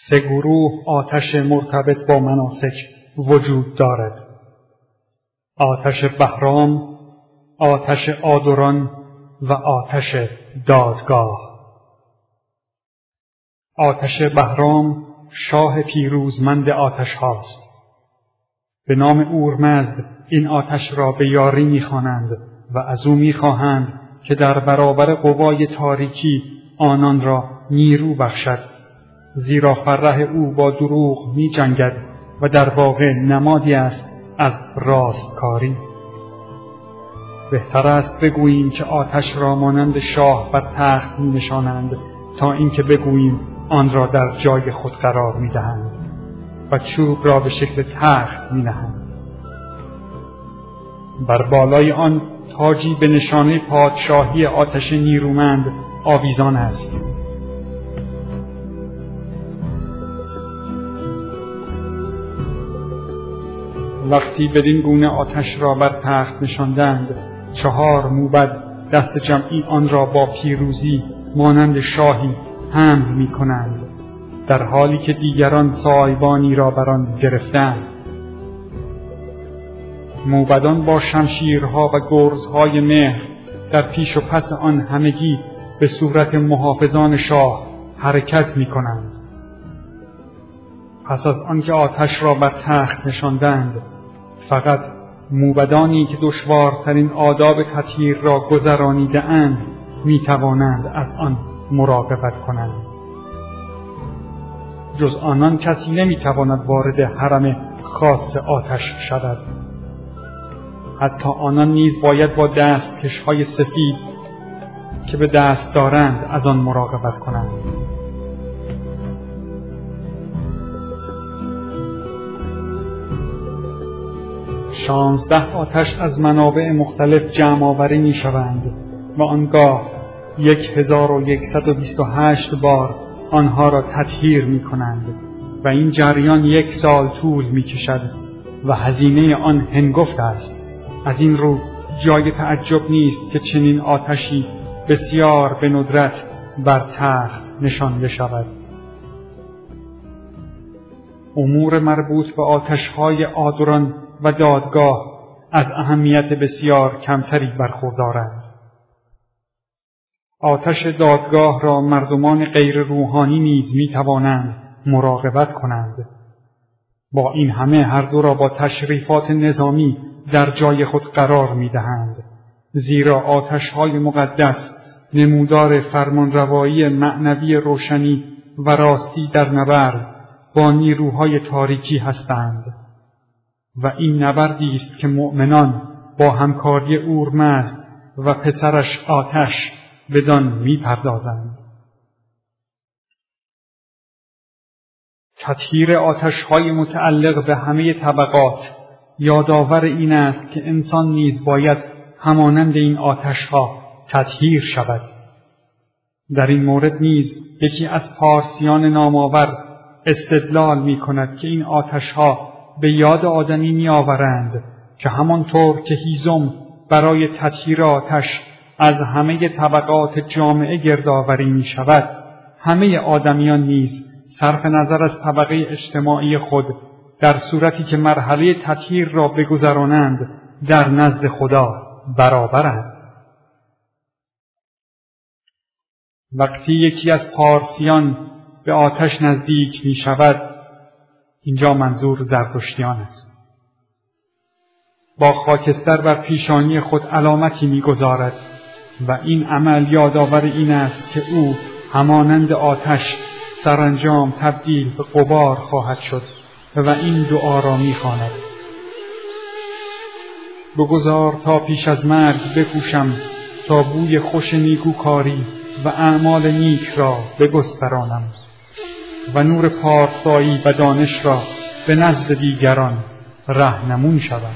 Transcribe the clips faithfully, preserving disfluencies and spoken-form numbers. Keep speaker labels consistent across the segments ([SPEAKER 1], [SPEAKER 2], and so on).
[SPEAKER 1] سه گروه آتش مرتبط با مناسک وجود دارد: آتش بهرام، آتش آدران و آتش دادگاه. آتش بهرام شاه پیروزمند آتش هاست. به نام اورمزد این آتش را به یاری می‌خوانند و از او می‌خواهند که در برابر قوای تاریکی آنان را نیرو بخشد، زیرا فرح او با دروغ می‌جنگد و در واقع نمادی است از راستکاری. بهتر است بگوییم که آتش را مانند شاه بر تخت می‌نشانند تا اینکه بگوییم آن را در جای خود قرار می‌دهند و چوب را به شکل تخت می‌نهند. بر بالای آن تاجی به نشانه پادشاهی آتش نیرومند آویزان است. وقتی بدین گونه آتش را بر تخت نشاندند، چهار موبد دست جمعی آن را با پیروزی مانند شاهی حمل می کنند، در حالی که دیگران سایبانی را بر آن گرفتند. موبدان با شمشیرها و گرزهای مهر در پیش و پس آن همگی به صورت محافظان شاه حرکت می کنند. پس از آنکه آتش را بر تخت نشاندند، فقط موبدانی که دشوارترین آداب تطهیر را گذرانیده اند می توانند از آن مراقبت کنند. جز آنان کسی نمی تواند وارد حرم خاص آتش شود. حتی آنان نیز باید با دستکش‌های سفید که به دست دارند از آن مراقبت کنند. شانزده آتش از منابع مختلف جمع آوری می شوند و آنگاه یک هزار و یکصد و بیست و هشت بار آنها را تطهیر می کنند و این جریان یک سال طول می کشد و هزینه آن هنگفت است. از این رو جای تعجب نیست که چنین آتشی بسیار به ندرت بر تخت نشانده شود. امور مربوط به آتش‌های آدران و دادگاه از اهمیت بسیار کمتری برخوردارند. آتش دادگاه را مردمان غیر روحانی نیز می توانند مراقبت کنند. با این همه هر دو را با تشریفات نظامی در جای خود قرار می دهند، زیرا آتش‌های مقدس نمودار فرمانروایی معنوی روشنی و راستی در نبرد با نیروهای تاریکی هستند و این نبردی است که مؤمنان با همکاری اورمزد و پسرش آتش بدان می پردازند. تطهیر آتش‌های متعلق به همه طبقات یادآور این است که انسان نیز باید همانند این آتش‌ها تطهیر شود. در این مورد نیز یکی از پارسیان نامآور استدلال می کند که این آتش‌ها به یاد آدمی می آورند که همانطور که هیزم برای تطهیر آتش از همه طبقات جامعه گردآوری می شود، همه آدمیان نیز صرف نظر از طبقه اجتماعی خود در صورتی که مرحله تطهیر را بگذرانند در نزد خدا برابرند. وقتی یکی از پارسیان به آتش نزدیک می شود، اینجا منظور زرتشتیان است، با خاکستر بر پیشانی خود علامتی می گذارد و این عمل یادآور این است که او همانند آتش سرانجام تبدیل به غبار خواهد شد و این دعا را می خواند: بگذار تا پیش از مرگ بکوشم تا بوی خوش نیکوکاری و اعمال نیک را بگسترانم و نور پارسایی و دانش را به نزد دیگران راهنمون شوم.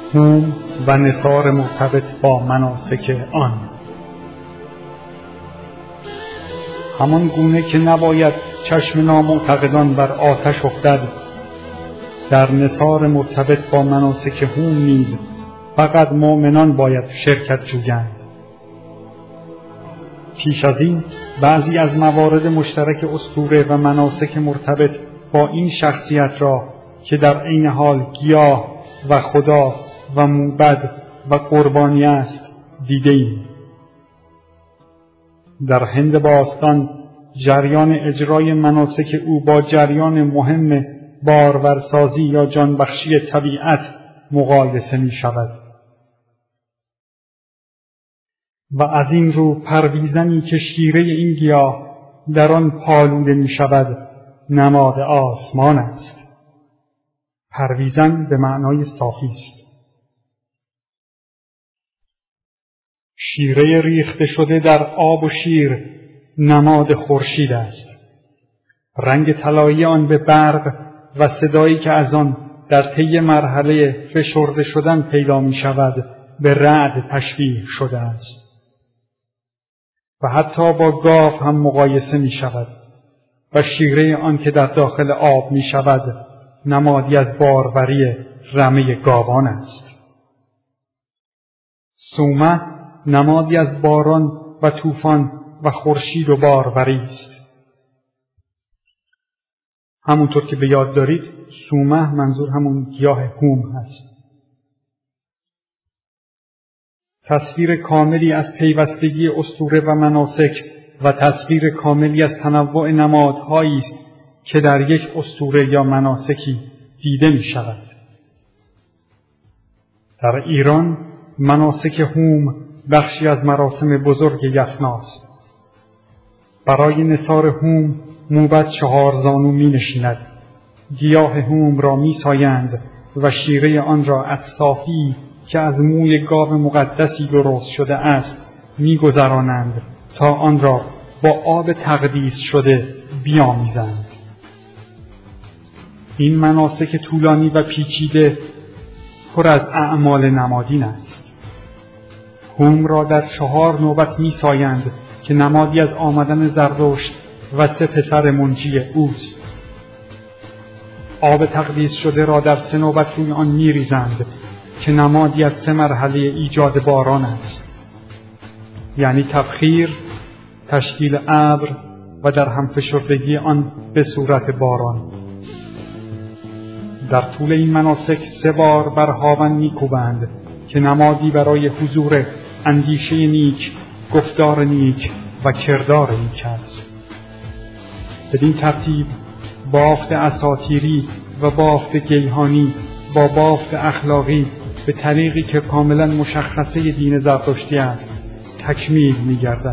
[SPEAKER 1] هوم و نثار مرتبط با مناسک آن. همان گونه که نباید چشم نامعتقدان بر آتش افتد، در نثار مرتبط با مناسک هوم نیز فقط مؤمنان باید شرکت جویند. پیش از این بعضی از موارد مشترک اسطوره و مناسک مرتبط با این شخصیت را که در عین حال گیاه و خدا و موبد و قربانی است دیده ایم. در هند باستان جریان اجرای مناسک او با جریان مهم بارورسازی یا جانبخشی طبیعت مقایسه می شود و از این رو پرویزنی که شیره این گیاه در آن پالوده می شود نماد آسمان است. پرویزن به معنای صافی است. شیره ریخته شده در آب و شیر نماد خورشید است. رنگ طلایی آن به برق و صدایی که از آن در طی مرحله فشرده شدن پیدا می شود به رعد تشبیه شده است و حتی با گاو هم مقایسه می شود و شیره آن که در داخل آب می شود نمادی از باروری رمه گاوان است. سومه نمادی از باران و طوفان و خورشید و باروری است. همونطور که به یاد دارید سومه منظور همون گیاه هوم هست. تصویر کاملی از پیوستگی اسطوره و مناسک و تصویر کاملی از تنوع نمادهایی است که در یک اسطوره یا مناسکی دیده می شود. در ایران مناسک هوم بخشی از مراسم بزرگ یسناست. برای نثار هوم موبد چهار زانو می نشیند. گیاه هوم را می سایند و شیره آن را از صافی که از موی گاو مقدسی درست شده است می گذرانند تا آن را با آب تقدیس شده بیامیزند. این مناسک طولانی و پیچیده پر از اعمال نمادین است. هوم را در چهار نوبت می سایند که نمادی از آمدن زردشت و سه پسر منجی اوست. آب تقدیس شده را در سه نوبت روی آن می ریزند که نمادی از سه مرحله ایجاد باران است، یعنی تبخیر، تشکیل ابر و در هم فشردگی آن به صورت باران. در طول این مناسک سه بار بر هاون می‌کوبند که نمادی برای حضور اندیشه نیک، گفتار نیک و کردار نیک است. بدین ترتیب بافت اساطیری و بافت گیهانی با بافت اخلاقی به طریقی که کاملا مشخصه دین زرتشتی است تکمیل می‌گردد.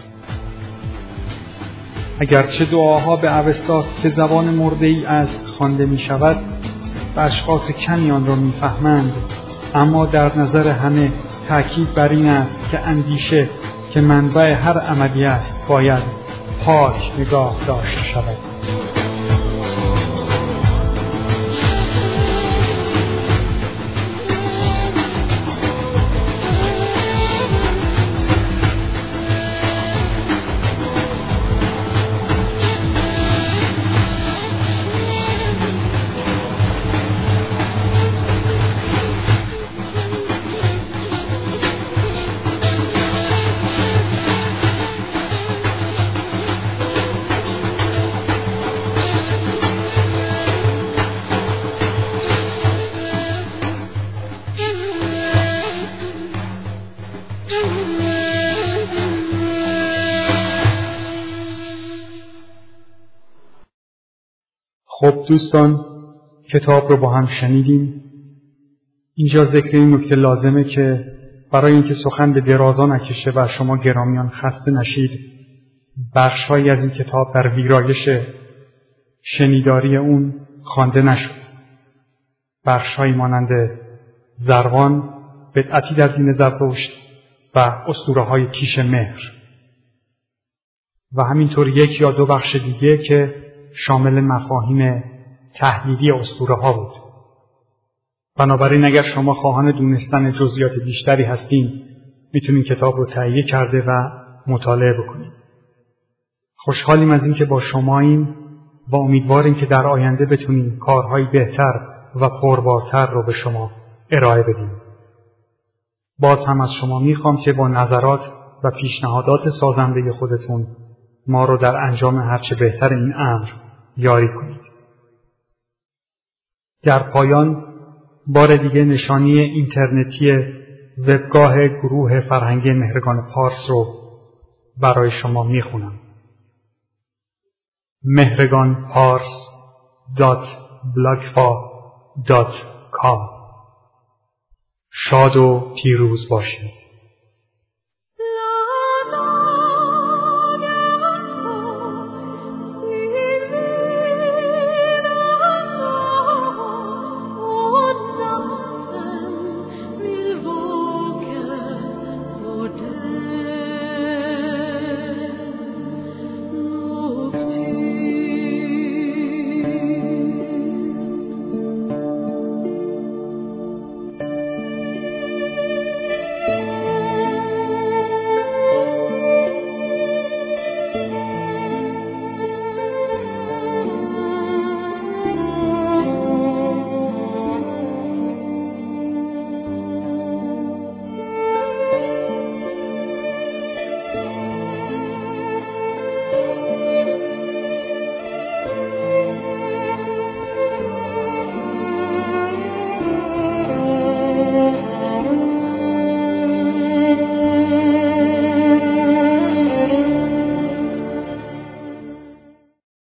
[SPEAKER 1] اگرچه دعاها به اوستا که زبان مرده‌ای است خوانده می‌شود و اشخاص کمی آن را می‌فهمند، اما در نظر همه تأکید بر این است که اندیشه که منبع هر عملی است باید پاک نگاه داشته شود. خب دوستان، کتاب رو با هم شنیدیم. اینجا ذکر این نکته لازمه که برای اینکه سخن به درازا نکشه و شما گرامیان خسته نشید، بخش‌هایی از این کتاب در ویرایش شنیداری اون خوانده نشد. بخش‌هایی مانند زروان، بدعتی در دین زرتشت و اسطوره‌های کیش مهر و همینطور یک یا دو بخش دیگه که شامل مفاهیم تحلیلی اسطوره‌ها بود. بنابراین اگر شما خواهان دونستن جزئیات بیشتری هستین، میتونین کتاب رو تهیه کرده و مطالعه بکنید. خوشحالیم از این که با شماییم و امیدواریم که در آینده بتونیم کارهای بهتر و پربارتر رو به شما ارائه بدیم. باز هم از شما میخوام که با نظرات و پیشنهادات سازنده خودتون ما رو در انجام هرچه بهتر این امر یاری کنید. در پایان بار دیگه نشانی اینترنتی وبگاه گروه فرهنگی مهرگان پارس رو برای شما میخونم. مهرگان پارس دات بلاگفا دات کام. شاد و پیروز باشید.